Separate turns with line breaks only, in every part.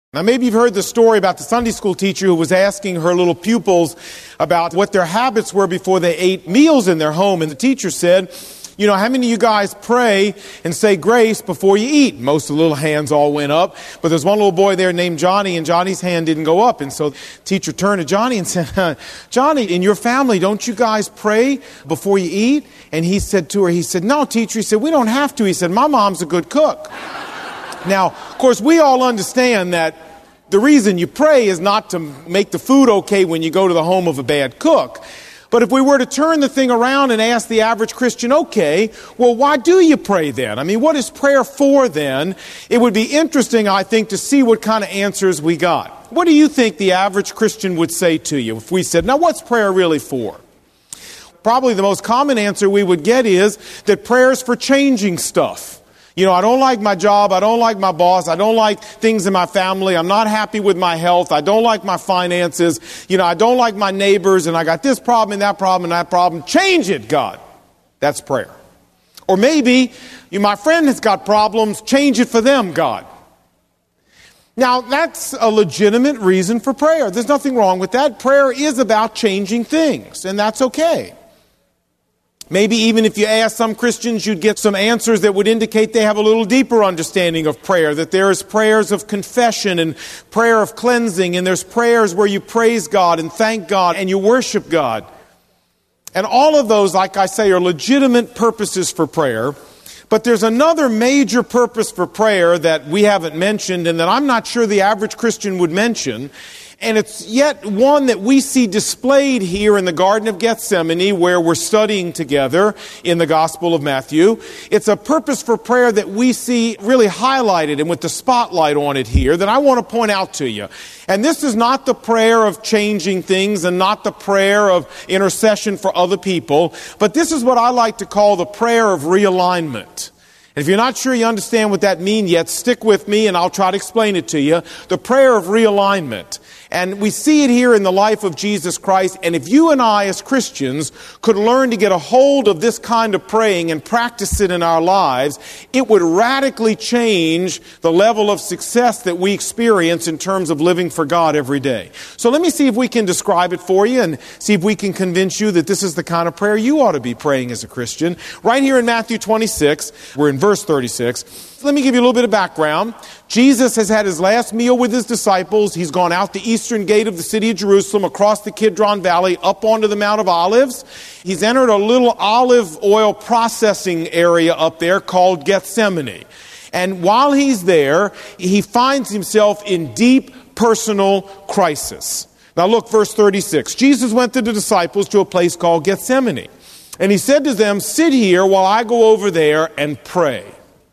Now, maybe you've heard the story about the Sunday school teacher who was asking her little pupils about what their habits were before they ate meals in their home. And the teacher said, how many of you guys pray and say grace before you eat? Most of the little hands all went up. But there's one little boy there named Johnny, and Johnny's hand didn't go up. And so the teacher turned to Johnny and said, Johnny, in your family, don't you guys pray before you eat? And he said to her, no, teacher. He said, we don't have to. He said, my mom's a good cook. Now, of course, we all understand that the reason you pray is not to make the food okay when you go to the home of a bad cook. But if we were to turn the thing around and ask the average Christian, okay, well, why do you pray then? I mean, what is prayer for then? It would be interesting, I think, to see what kind of answers we got. What do you think the average Christian would say to you if we said, now what's prayer really for? Probably the most common answer we would get is that prayer is for changing stuff. I don't like my job, I don't like my boss, I don't like things in my family, I'm not happy with my health, I don't like my finances, I don't like my neighbors, and I got this problem and that problem and that problem. Change it, God. That's prayer. Or maybe, my friend has got problems, change it for them, God. Now, that's a legitimate reason for prayer. There's nothing wrong with that. Prayer is about changing things, and that's okay. Maybe even if you ask some Christians, you'd get some answers that would indicate they have a little deeper understanding of prayer, that there's prayers of confession and prayer of cleansing, and there's prayers where you praise God and thank God and you worship God. And all of those, like I say, are legitimate purposes for prayer. But there's another major purpose for prayer that we haven't mentioned and that I'm not sure the average Christian would mention. And it's yet one that we see displayed here in the Garden of Gethsemane, where we're studying together in the Gospel of Matthew. It's a purpose for prayer that we see really highlighted and with the spotlight on it here that I want to point out to you. And this is not the prayer of changing things and not the prayer of intercession for other people, but this is what I like to call the prayer of realignment. And if you're not sure you understand what that means yet, stick with me and I'll try to explain it to you. The prayer of realignment. And we see it here in the life of Jesus Christ. And if you and I as Christians could learn to get a hold of this kind of praying and practice it in our lives, it would radically change the level of success that we experience in terms of living for God every day. So let me see if we can describe it for you and see if we can convince you that this is the kind of prayer you ought to be praying as a Christian. Right here in Matthew 26, we're in verse 36. Let me give you a little bit of background. Jesus has had his last meal with his disciples. He's gone out the eastern gate of the city of Jerusalem, across the Kidron Valley, up onto the Mount of Olives. He's entered a little olive oil processing area up there called Gethsemane. And while he's there, he finds himself in deep personal crisis. Now look, verse 36. Jesus went with the disciples to a place called Gethsemane. And he said to them, sit here while I go over there and pray.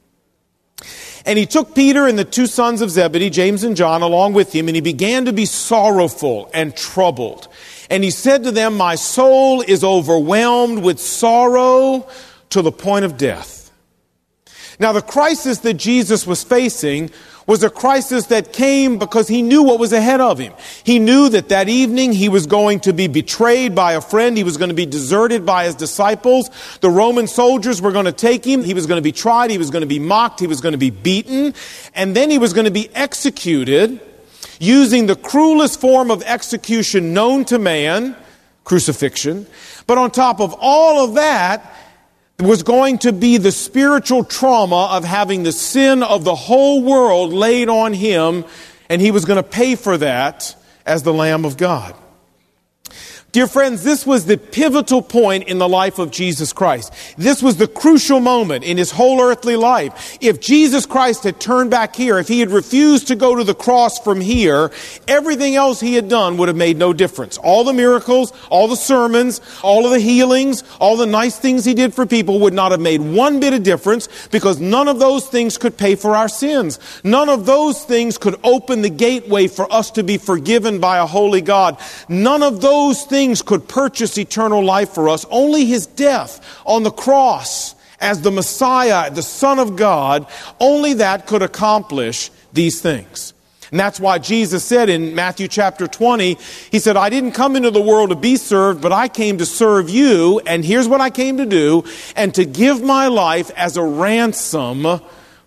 And he took Peter and the two sons of Zebedee, James and John, along with him, and he began to be sorrowful and troubled. And he said to them, my soul is overwhelmed with sorrow to the point of death. Now, the crisis that Jesus was facing was a crisis that came because he knew what was ahead of him. He knew that that evening he was going to be betrayed by a friend. He was going to be deserted by his disciples. The Roman soldiers were going to take him. He was going to be tried. He was going to be mocked. He was going to be beaten. And then he was going to be executed using the cruelest form of execution known to man, crucifixion. But on top of all of that, was going to be the spiritual trauma of having the sin of the whole world laid on him, and he was going to pay for that as the Lamb of God. Dear friends, this was the pivotal point in the life of Jesus Christ. This was the crucial moment in his whole earthly life. If Jesus Christ had turned back here, if he had refused to go to the cross from here, everything else he had done would have made no difference. All the miracles, all the sermons, all of the healings, all the nice things he did for people would not have made one bit of difference, because none of those things could pay for our sins. None of those things could open the gateway for us to be forgiven by a holy God. None of those things could purchase eternal life for us. Only his death on the cross as the Messiah, the Son of God, only that could accomplish these things. And that's why Jesus said in Matthew chapter 20, he said, I didn't come into the world to be served, but I came to serve you. And here's what I came to do, and to give my life as a ransom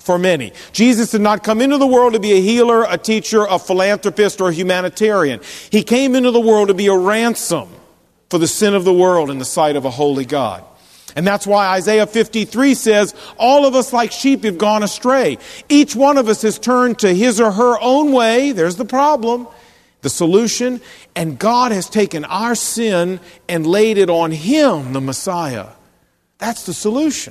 for many. Jesus did not come into the world to be a healer, a teacher, a philanthropist, or a humanitarian. He came into the world to be a ransom for the sin of the world in the sight of a holy God. And that's why Isaiah 53 says, all of us like sheep have gone astray. Each one of us has turned to his or her own way. There's the problem, the solution. And God has taken our sin and laid it on him, the Messiah. That's the solution.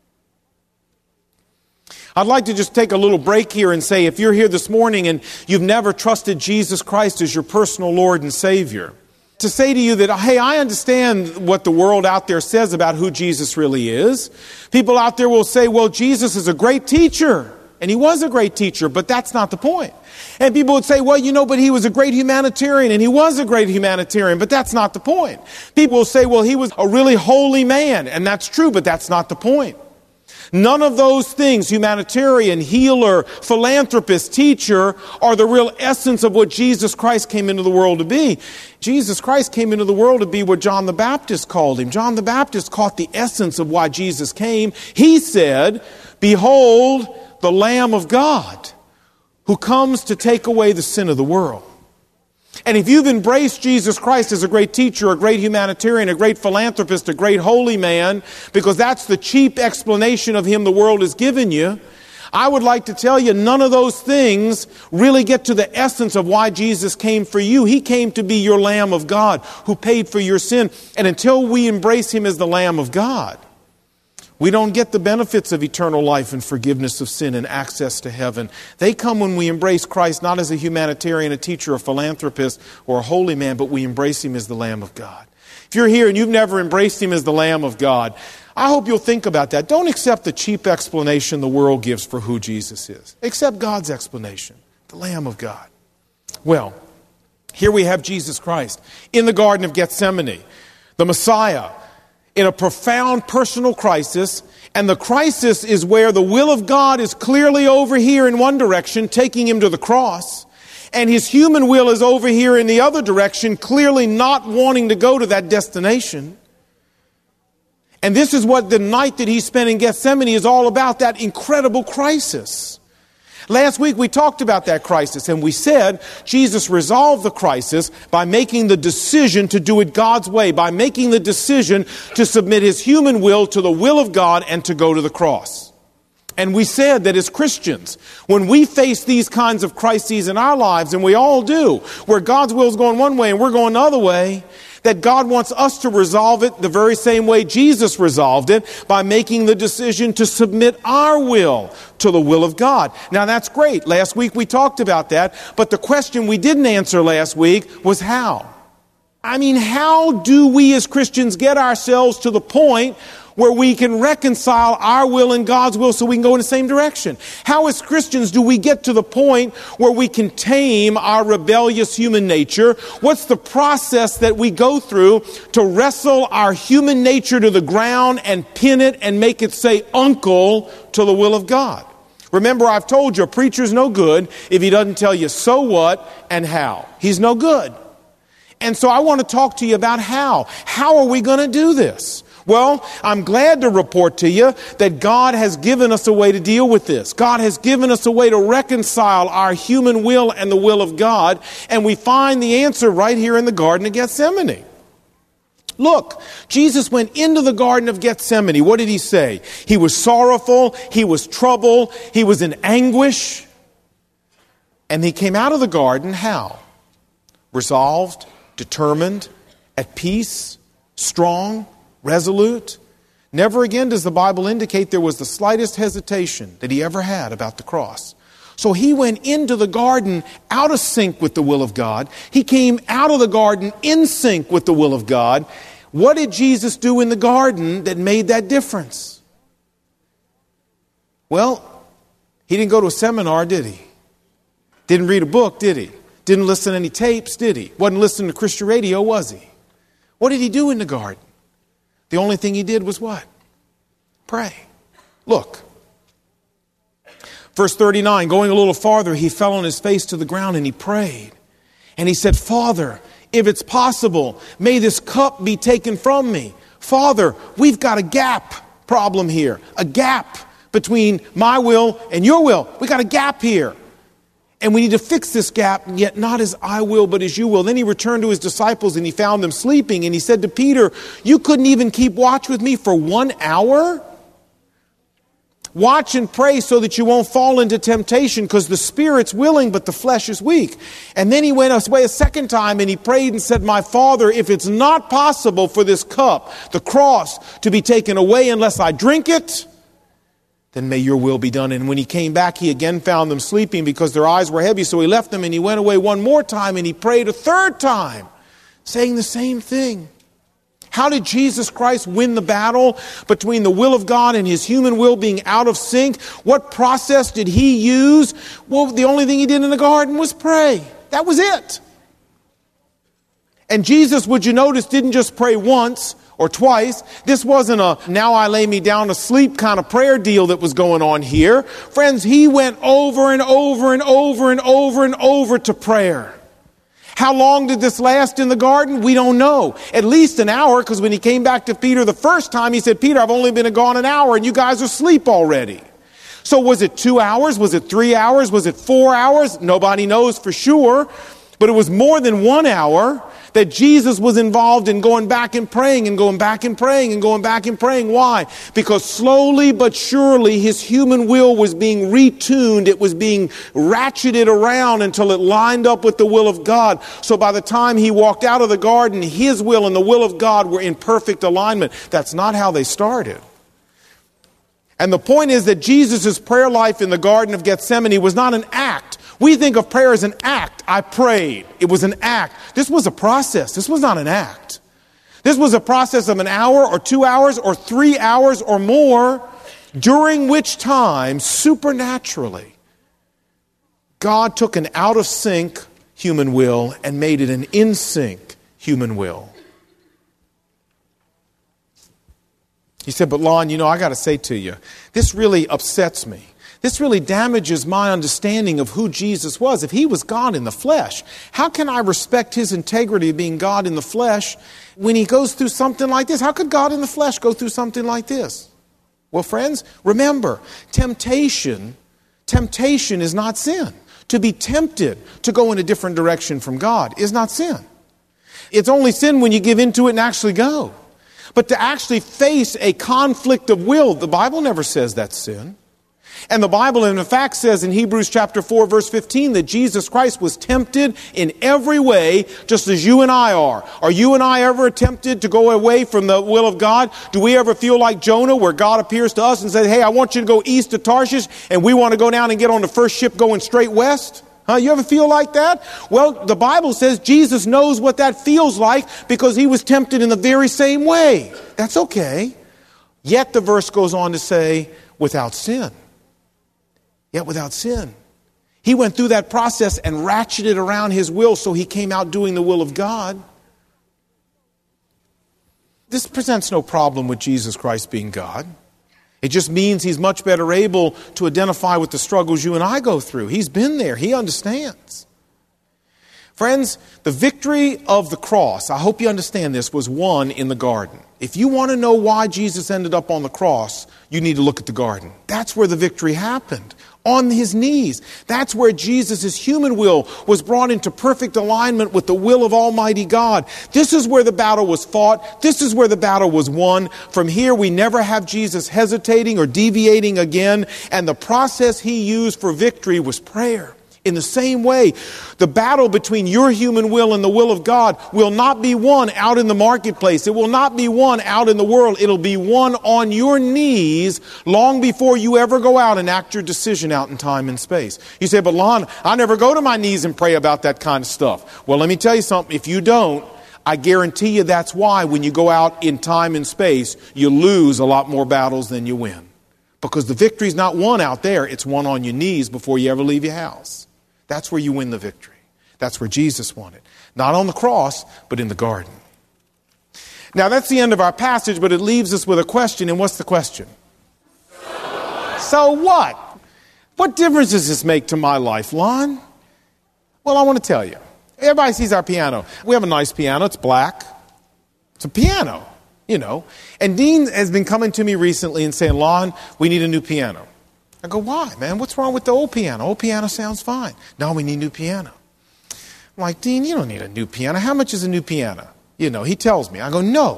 I'd like to just take a little break here and say, if you're here this morning and you've never trusted Jesus Christ as your personal Lord and Savior, to say to you that, hey, I understand what the world out there says about who Jesus really is. People out there will say, well, Jesus is a great teacher. And he was a great teacher, but that's not the point. And people would say, well, but he was a great humanitarian, and he was a great humanitarian, but that's not the point. People will say, well, he was a really holy man, and that's true, but that's not the point. None of those things, humanitarian, healer, philanthropist, teacher, are the real essence of what Jesus Christ came into the world to be. Jesus Christ came into the world to be what John the Baptist called him. John the Baptist caught the essence of why Jesus came. He said, behold, the Lamb of God who comes to take away the sin of the world. And if you've embraced Jesus Christ as a great teacher, a great humanitarian, a great philanthropist, a great holy man, because that's the cheap explanation of him the world has given you, I would like to tell you none of those things really get to the essence of why Jesus came for you. He came to be your Lamb of God who paid for your sin. And until we embrace him as the Lamb of God, we don't get the benefits of eternal life and forgiveness of sin and access to heaven. They come when we embrace Christ not as a humanitarian, a teacher, a philanthropist, or a holy man, but we embrace him as the Lamb of God. If you're here and you've never embraced him as the Lamb of God, I hope you'll think about that. Don't accept the cheap explanation the world gives for who Jesus is. Accept God's explanation, the Lamb of God. Well, here we have Jesus Christ in the Garden of Gethsemane, the Messiah, in a profound personal crisis, and the crisis is where the will of God is clearly over here in one direction, taking him to the cross, and his human will is over here in the other direction, clearly not wanting to go to that destination. And this is what the night that he spent in Gethsemane is all about, that incredible crisis. Last week we talked about that crisis, and we said Jesus resolved the crisis by making the decision to do it God's way, by making the decision to submit his human will to the will of God and to go to the cross. And we said that as Christians, when we face these kinds of crises in our lives, and we all do, where God's will is going one way and we're going the other way, that God wants us to resolve it the very same way Jesus resolved it, by making the decision to submit our will to the will of God. Now that's great. Last week we talked about that, but the question we didn't answer last week was how. I mean, how do we as Christians get ourselves to the point where we can reconcile our will and God's will so we can go in the same direction? How as Christians do we get to the point where we can tame our rebellious human nature? What's the process that we go through to wrestle our human nature to the ground and pin it and make it say uncle to the will of God? Remember, I've told you, a preacher's no good if he doesn't tell you so what and how. He's no good. And so I want to talk to you about how. How are we going to do this? Well, I'm glad to report to you that God has given us a way to deal with this. God has given us a way to reconcile our human will and the will of God, and we find the answer right here in the Garden of Gethsemane. Look, Jesus went into the Garden of Gethsemane. What did he say? He was sorrowful, he was troubled, he was in anguish, and he came out of the garden how? Resolved, determined, at peace, strong, resolute. Never again does the Bible indicate there was the slightest hesitation that he ever had about the cross. So he went into the garden out of sync with the will of God. He came out of the garden in sync with the will of God. What did Jesus do in the garden that made that difference? Well, he didn't go to a seminar, did he? Didn't read a book, did he? Didn't listen to any tapes, did he? Wasn't listening to Christian radio, was he? What did he do in the garden? The only thing he did was what? Pray. Look. Verse 39, going a little farther, he fell on his face to the ground and he prayed. And he said, Father, if it's possible, may this cup be taken from me. Father, we've got a gap problem here. A gap between my will and your will. We got a gap here. And we need to fix this gap, yet not as I will, but as you will. Then he returned to his disciples and he found them sleeping. And he said to Peter, you couldn't even keep watch with me for 1 hour? Watch and pray so that you won't fall into temptation, because the spirit's willing, but the flesh is weak. And then he went away a second time and he prayed and said, my Father, if it's not possible for this cup, the cross, to be taken away unless I drink it, then may your will be done. And when he came back, he again found them sleeping because their eyes were heavy. So he left them and he went away one more time and he prayed a third time, saying the same thing. How did Jesus Christ win the battle between the will of God and his human will being out of sync? What process did he use? Well, the only thing he did in the garden was pray. That was it. And Jesus, would you notice, didn't just pray once or twice. This wasn't a now I lay me down to sleep kind of prayer deal that was going on here. Friends, he went over and over and over and over and over to prayer. How long did this last in the garden? We don't know. At least an hour, because when he came back to Peter the first time, he said, Peter, I've only been gone an hour and you guys are asleep already. So was it 2 hours? Was it 3 hours? Was it 4 hours? Nobody knows for sure. But it was more than 1 hour that Jesus was involved in going back and praying and going back and praying and going back and praying. Why? Because slowly but surely his human will was being retuned. It was being ratcheted around until it lined up with the will of God. So by the time he walked out of the garden, his will and the will of God were in perfect alignment. That's not how they started. And the point is that Jesus' prayer life in the Garden of Gethsemane was not an act. We think of prayer as an act. I prayed. It was an act. This was a process. This was not an act. This was a process of an hour or 2 hours or 3 hours or more, during which time, supernaturally, God took an out of sync human will and made it an in sync human will. He said, but Lon, I got to say to you, this really upsets me. This really damages my understanding of who Jesus was. If he was God in the flesh, how can I respect his integrity of being God in the flesh when he goes through something like this? How could God in the flesh go through something like this? Well, friends, remember, temptation is not sin. To be tempted to go in a different direction from God is not sin. It's only sin when you give into it and actually go. But to actually face a conflict of will, the Bible never says that's sin. And the Bible, in fact, says in Hebrews chapter 4, verse 15, that Jesus Christ was tempted in every way, just as you and I are. Are you and I ever tempted to go away from the will of God? Do we ever feel like Jonah, where God appears to us and says, hey, I want you to go east to Tarshish, and we want to go down and get on the first ship going straight west? You ever feel like that? Well, the Bible says Jesus knows what that feels like because he was tempted in the very same way. That's okay. Yet the verse goes on to say, without sin. Yet without sin. He went through that process and ratcheted around his will so he came out doing the will of God. This presents no problem with Jesus Christ being God. It just means he's much better able to identify with the struggles you and I go through. He's been there. He understands. Friends, the victory of the cross, I hope you understand this, was won in the garden. If you want to know why Jesus ended up on the cross, you need to look at the garden. That's where the victory happened. On his knees. That's where Jesus' human will was brought into perfect alignment with the will of Almighty God. This is where the battle was fought. This is where the battle was won. From here, we never have Jesus hesitating or deviating again. And the process he used for victory was prayer. In the same way, the battle between your human will and the will of God will not be won out in the marketplace. It will not be won out in the world. It'll be won on your knees long before you ever go out and act your decision out in time and space. You say, but Lon, I never go to my knees and pray about that kind of stuff. Well, let me tell you something. If you don't, I guarantee you that's why when you go out in time and space, you lose a lot more battles than you win. Because the victory's not won out there. It's won on your knees before you ever leave your house. That's where you win the victory. That's where Jesus won it. Not on the cross, but in the garden. Now that's the end of our passage, but it leaves us with a question. And what's the question? So what? What difference does this make to my life, Lon? Well, I want to tell you. Everybody sees our piano. We have a nice piano. It's black. It's a piano. And Dean has been coming to me recently and saying, Lon, we need a new piano. I go, why, man? What's wrong with the old piano? Old piano sounds fine. No, we need a new piano. I'm like, Dean, you don't need a new piano. How much is a new piano? He tells me. I go, no,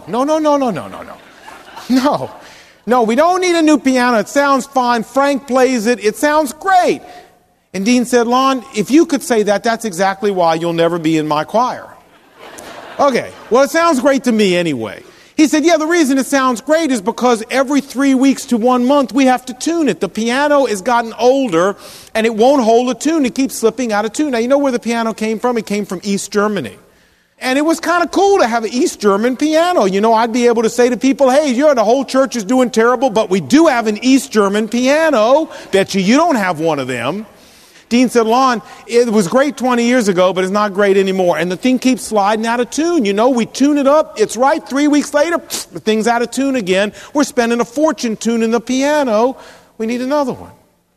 we don't need a new piano. It sounds fine. Frank plays it. It sounds great. And Dean said, Lon, if you could say that, that's exactly why you'll never be in my choir. Okay, well, it sounds great to me anyway. He said, yeah, the reason it sounds great is because every 3 weeks to 1 month, we have to tune it. The piano has gotten older, and it won't hold a tune. It keeps slipping out of tune. Now, you know where the piano came from? It came from East Germany. And it was kind of cool to have an East German piano. I'd be able to say to people, hey, the whole church is doing terrible, but we do have an East German piano. Bet you don't have one of them. Dean said, Lon, it was great 20 years ago, but it's not great anymore. And the thing keeps sliding out of tune. We tune it up. It's right. 3 weeks later, the thing's out of tune again. We're spending a fortune tuning the piano. We need another one.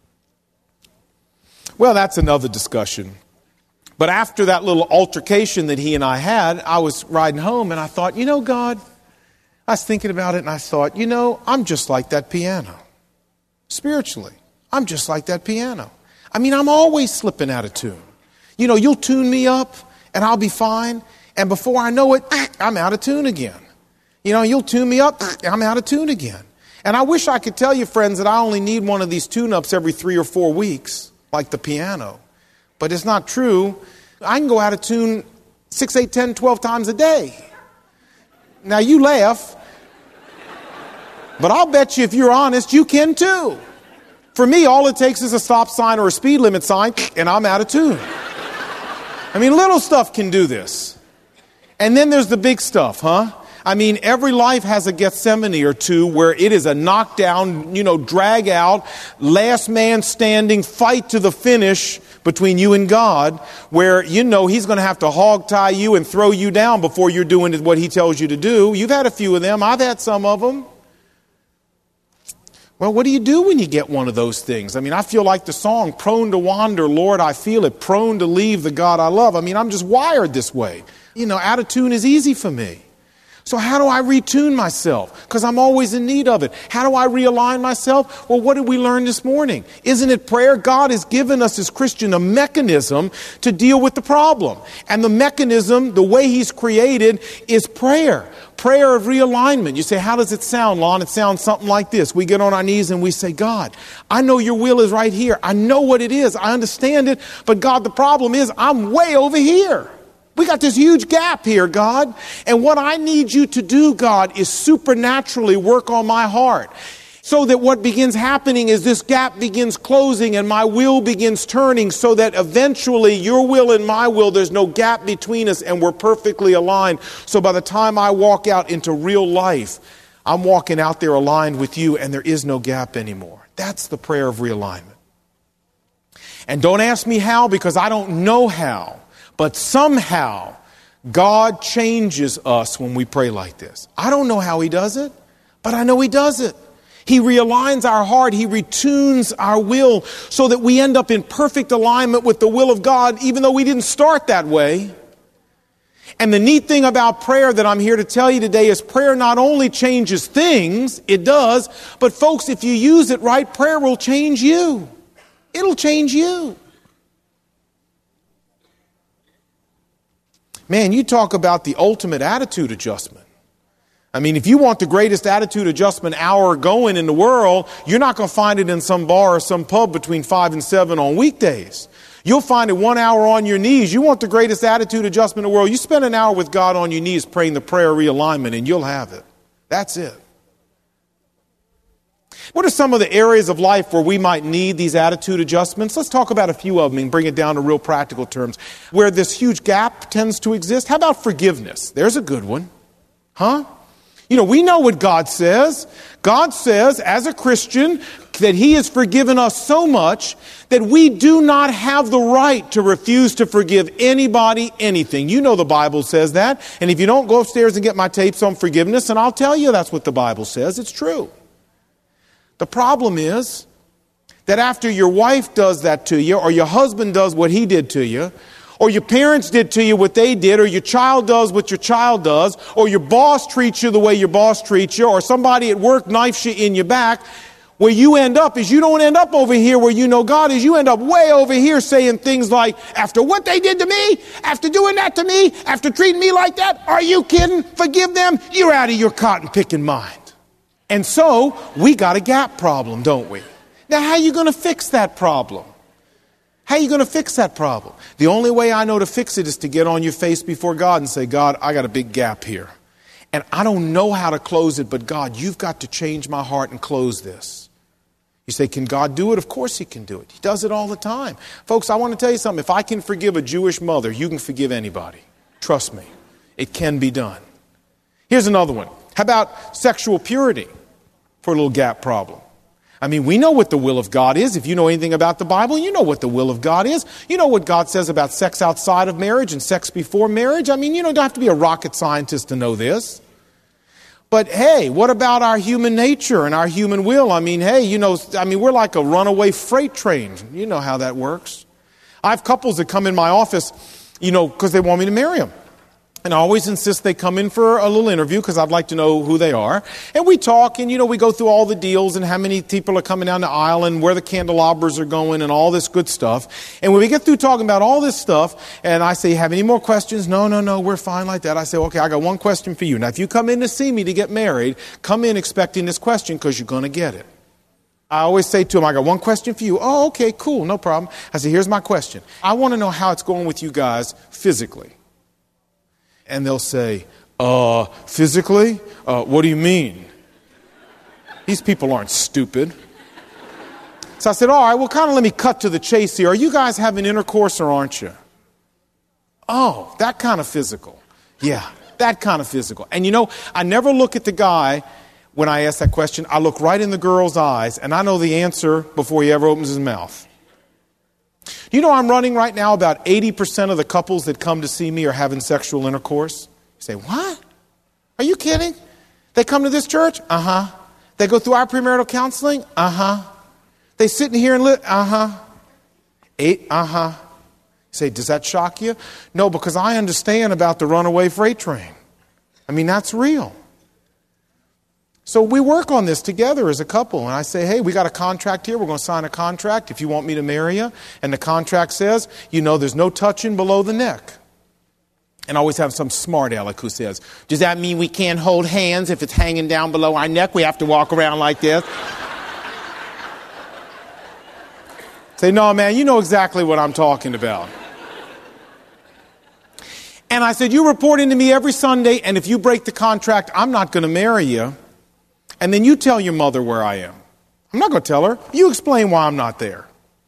Well, that's another discussion. But after that little altercation that he and I had, I was riding home and I thought, God, I was thinking about it and I thought, I'm just like that piano. Spiritually, I'm just like that piano. I'm always slipping out of tune. You'll tune me up and I'll be fine. And before I know it, I'm out of tune again. You'll tune me up, I'm out of tune again. And I wish I could tell you, friends, that I only need one of these tune-ups every 3 or 4 weeks, like the piano. But it's not true. I can go out of tune 6, 8, 10, 12 times a day. Now, you laugh. But I'll bet you, if you're honest, you can too. For me, all it takes is a stop sign or a speed limit sign, and I'm out of tune. Little stuff can do this. And then there's the big stuff, huh? Every life has a Gethsemane or two where it is a knockdown, drag out, last man standing, fight to the finish between you and God, where he's going to have to hog tie you and throw you down before you're doing what he tells you to do. You've had a few of them. I've had some of them. Well, what do you do when you get one of those things? I feel like the song, prone to wander, Lord, I feel it, prone to leave the God I love. I'm just wired this way. Out of tune is easy for me. So how do I retune myself? Because I'm always in need of it. How do I realign myself? Well, what did we learn this morning? Isn't it prayer? God has given us as Christian a mechanism to deal with the problem. And the mechanism, the way he's created, is prayer. Prayer of realignment. You say, how does it sound, Lon? It sounds something like this. We get on our knees and we say, God, I know your will is right here. I know what it is. I understand it. But God, the problem is I'm way over here. We got this huge gap here, God. And what I need you to do, God, is supernaturally work on my heart. So that what begins happening is this gap begins closing and my will begins turning so that eventually your will and my will, there's no gap between us and we're perfectly aligned. So by the time I walk out into real life, I'm walking out there aligned with you and there is no gap anymore. That's the prayer of realignment. And don't ask me how, because I don't know how. But somehow, God changes us when we pray like this. I don't know how he does it, but I know he does it. He realigns our heart. He retunes our will so that we end up in perfect alignment with the will of God, even though we didn't start that way. And the neat thing about prayer that I'm here to tell you today is prayer not only changes things, it does, but folks, if you use it right, prayer will change you. It'll change you. Man, you talk about the ultimate attitude adjustment. If you want the greatest attitude adjustment hour going in the world, you're not going to find it in some bar or some pub between 5 and 7 on weekdays. You'll find it 1 hour on your knees. You want the greatest attitude adjustment in the world, you spend an hour with God on your knees praying the prayer of realignment and you'll have it. That's it. What are some of the areas of life where we might need these attitude adjustments? Let's talk about a few of them and bring it down to real practical terms. Where this huge gap tends to exist. How about forgiveness? There's a good one. Huh? We know what God says. God says, as a Christian, that he has forgiven us so much that we do not have the right to refuse to forgive anybody anything. The Bible says that. And if you don't, go upstairs and get my tapes on forgiveness, and I'll tell you that's what the Bible says. It's true. The problem is that after your wife does that to you, or your husband does what he did to you, or your parents did to you what they did, or your child does what your child does, or your boss treats you the way your boss treats you, or somebody at work knifes you in your back, where you end up is you don't end up over here where you know God is. You end up way over here saying things like, after what they did to me, after doing that to me, after treating me like that, are you kidding? Forgive them? You're out of your cotton picking mind. And so we got a gap problem, don't we? Now, how are you going to fix that problem? How are you going to fix that problem? The only way I know to fix it is to get on your face before God and say, God, I got a big gap here. And I don't know how to close it, but God, you've got to change my heart and close this. You say, can God do it? Of course he can do it. He does it all the time. Folks, I want to tell you something. If I can forgive a Jewish mother, you can forgive anybody. Trust me. It can be done. Here's another one. How about sexual purity for a little gap problem? I mean, we know what the will of God is. If you know anything about the Bible, you know what the will of God is. You know what God says about sex outside of marriage and sex before marriage. I mean, you don't have to be a rocket scientist to know this. But hey, what about our human nature and our human will? I mean, hey, we're like a runaway freight train. You know how that works. I have couples that come in my office, because they want me to marry them. And I always insist they come in for a little interview because I'd like to know who they are. And we talk and, we go through all the deals and how many people are coming down the aisle and where the candelabras are going and all this good stuff. And when we get through talking about all this stuff and I say, have any more questions? No, we're fine like that. I say, okay, I got one question for you. Now, if you come in to see me to get married, come in expecting this question because you're going to get it. I always say to them, I got one question for you. Oh, okay, cool, no problem. I say, here's my question. I want to know how it's going with you guys physically. And they'll say, physically? What do you mean? These people aren't stupid. So I said, all right, well, kind of let me cut to the chase here. Are you guys having intercourse or aren't you? Oh, that kind of physical. Yeah, that kind of physical. And I never look at the guy when I ask that question. I look right in the girl's eyes, and I know the answer before he ever opens his mouth. I'm running right now about 80% of the couples that come to see me are having sexual intercourse. You say, what? Are you kidding? They come to this church? Uh-huh. They go through our premarital counseling? Uh-huh. They sit in here and uh-huh. Uh-huh. You say, does that shock you? No, because I understand about the runaway freight train. I mean, that's real. So we work on this together as a couple. And I say, hey, we got a contract here. We're going to sign a contract if you want me to marry you. And the contract says, there's no touching below the neck. And I always have some smart aleck who says, does that mean we can't hold hands if it's hanging down below our neck? We have to walk around like this? Say, no, man, you know exactly what I'm talking about. And I said, you report into me every Sunday, and if you break the contract, I'm not going to marry you. And then you tell your mother where I am. I'm not going to tell her. You explain why I'm not there.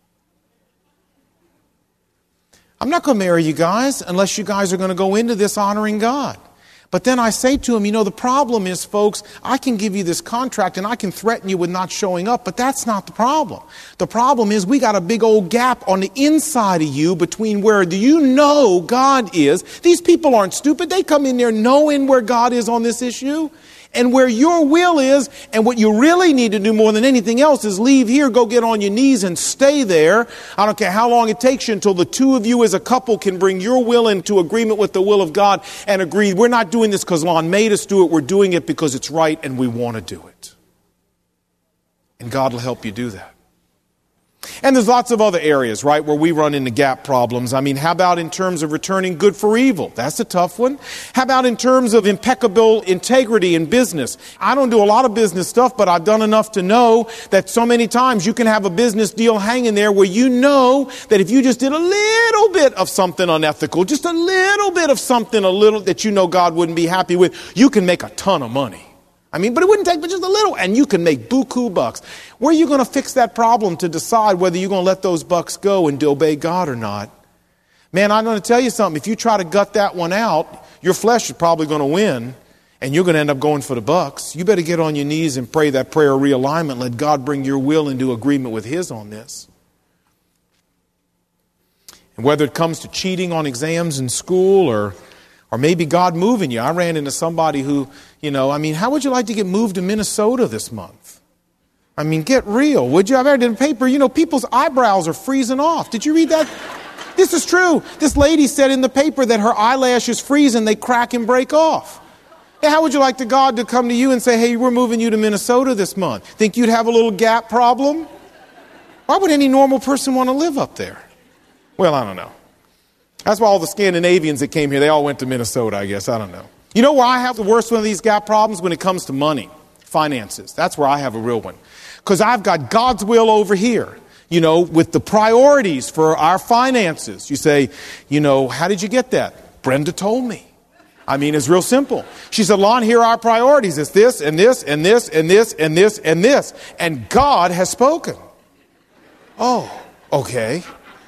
I'm not going to marry you guys unless you guys are going to go into this honoring God. But then I say to him, the problem is, folks, I can give you this contract and I can threaten you with not showing up, but that's not the problem. The problem is we got a big old gap on the inside of you between where God is. These people aren't stupid. They come in there knowing where God is on this issue. And where your will is, and what you really need to do more than anything else is leave here, go get on your knees and stay there. I don't care how long it takes you until the two of you as a couple can bring your will into agreement with the will of God and agree, we're not doing this because Lon made us do it, we're doing it because it's right and we want to do it. And God will help you do that. And there's lots of other areas, right, where we run into gap problems. I mean, how about in terms of returning good for evil? That's a tough one. How about in terms of impeccable integrity in business? I don't do a lot of business stuff, but I've done enough to know that so many times you can have a business deal hanging there where you know that if you just did a little bit of something unethical, just a little bit of something that God wouldn't be happy with, you can make a ton of money. But it wouldn't take but just a little, and you can make buku bucks. Where are you going to fix that problem to decide whether you're going to let those bucks go and obey God or not? Man, I'm going to tell you something. If you try to gut that one out, your flesh is probably going to win, and you're going to end up going for the bucks. You better get on your knees and pray that prayer of realignment. Let God bring your will into agreement with His on this. And whether it comes to cheating on exams in school or maybe God moving you. I ran into somebody who, how would you like to get moved to Minnesota this month? Get real, would you? I've read in the paper, people's eyebrows are freezing off. Did you read that? This is true. This lady said in the paper that her eyelashes freeze and they crack and break off. Hey, how would you like God to come to you and say, hey, we're moving you to Minnesota this month? Think you'd have a little gap problem? Why would any normal person want to live up there? Well, I don't know. That's why all the Scandinavians that came here, they all went to Minnesota, I guess. I don't know. You know where I have the worst one of these gap problems? When it comes to money, finances. That's where I have a real one. Because I've got God's will over here, with the priorities for our finances. You say, how did you get that? Brenda told me. I mean, it's real simple. She said, Lon, here are our priorities. It's this and this and this and this and this and this. And God has spoken. Oh, okay.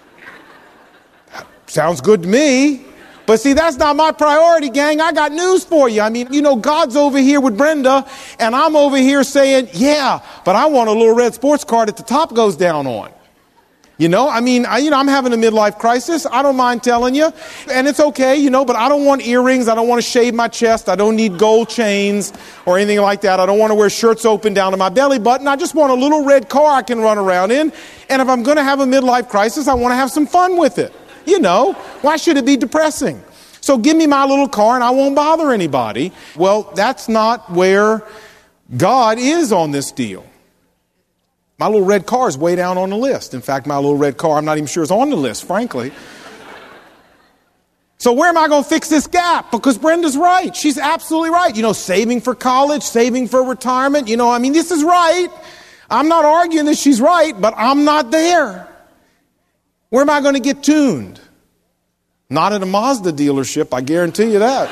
Sounds good to me. But see, that's not my priority, gang. I got news for you. I mean, God's over here with Brenda, and I'm over here saying, yeah, but I want a little red sports car that the top goes down on. I'm having a midlife crisis. I don't mind telling you. And it's okay, but I don't want earrings. I don't want to shave my chest. I don't need gold chains or anything like that. I don't want to wear shirts open down to my belly button. I just want a little red car I can run around in. And if I'm going to have a midlife crisis, I want to have some fun with it. Why should it be depressing? So give me my little car and I won't bother anybody. Well, that's not where God is on this deal. My little red car is way down on the list. In fact, my little red car, I'm not even sure is on the list, frankly. So where am I going to fix this gap? Because Brenda's right. She's absolutely right. Saving for college, saving for retirement. This is right. I'm not arguing that she's right, but I'm not there. Where am I going to get tuned? Not at a Mazda dealership, I guarantee you that.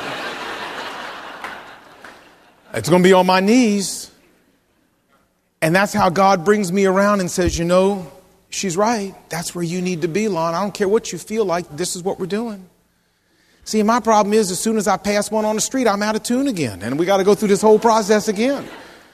It's going to be on my knees. And that's how God brings me around and says, she's right. That's where you need to be, Lon. I don't care what you feel like. This is what we're doing. See, my problem is as soon as I pass one on the street, I'm out of tune again. And we got to go through this whole process again.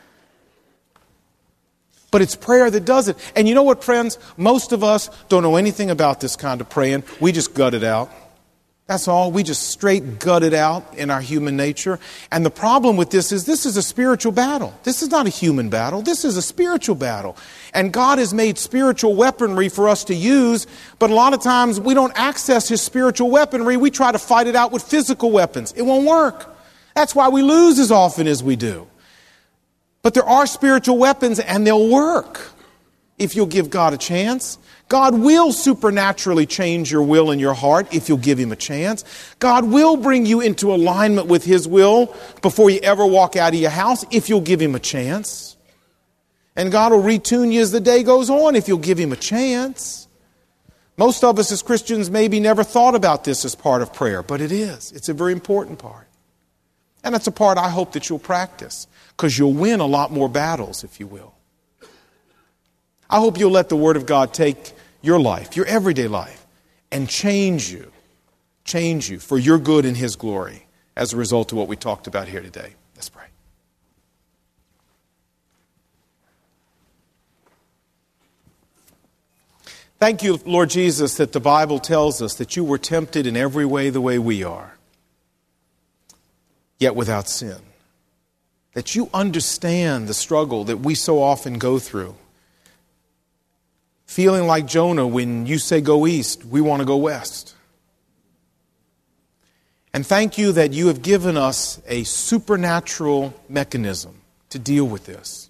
But it's prayer that does it. And you know what, friends? Most of us don't know anything about this kind of praying. We just gut it out. That's all. We just straight gut it out in our human nature. And the problem with this is a spiritual battle. This is not a human battle. This is a spiritual battle. And God has made spiritual weaponry for us to use, but a lot of times we don't access His spiritual weaponry. We try to fight it out with physical weapons. It won't work. That's why we lose as often as we do. But there are spiritual weapons and they'll work if you'll give God a chance. God will supernaturally change your will and your heart if you'll give Him a chance. God will bring you into alignment with His will before you ever walk out of your house if you'll give Him a chance. And God will retune you as the day goes on if you'll give Him a chance. Most of us as Christians maybe never thought about this as part of prayer, but it is. It's a very important part. And it's a part I hope that you'll practice, because you'll win a lot more battles if you will. I hope you'll let the Word of God take your life, your everyday life, and change you for your good and His glory as a result of what we talked about here today. Let's pray. Thank you, Lord Jesus, that the Bible tells us that you were tempted in every way the way we are, yet without sin. That you understand the struggle that we so often go through. Feeling like Jonah, when you say go east, we want to go west. And thank you that you have given us a supernatural mechanism to deal with this.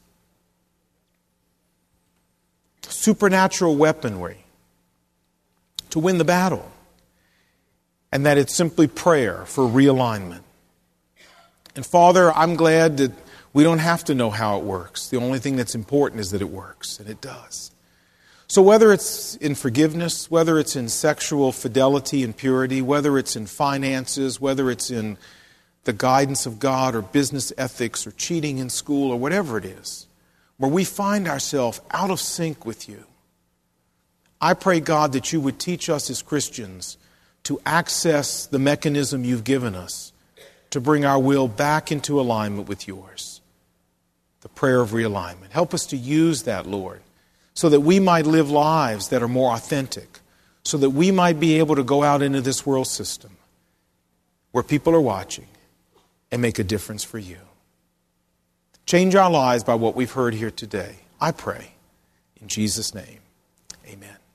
Supernatural weaponry to win the battle. And that it's simply prayer for realignment. And Father, I'm glad that we don't have to know how it works. The only thing that's important is that it works, and it does. So whether it's in forgiveness, whether it's in sexual fidelity and purity, whether it's in finances, whether it's in the guidance of God or business ethics or cheating in school or whatever it is, where we find ourselves out of sync with you, I pray, God, that you would teach us as Christians to access the mechanism you've given us to bring our will back into alignment with yours. The prayer of realignment. Help us to use that, Lord, so that we might live lives that are more authentic, so that we might be able to go out into this world system where people are watching and make a difference for you. Change our lives by what we've heard here today. I pray in Jesus' name, amen.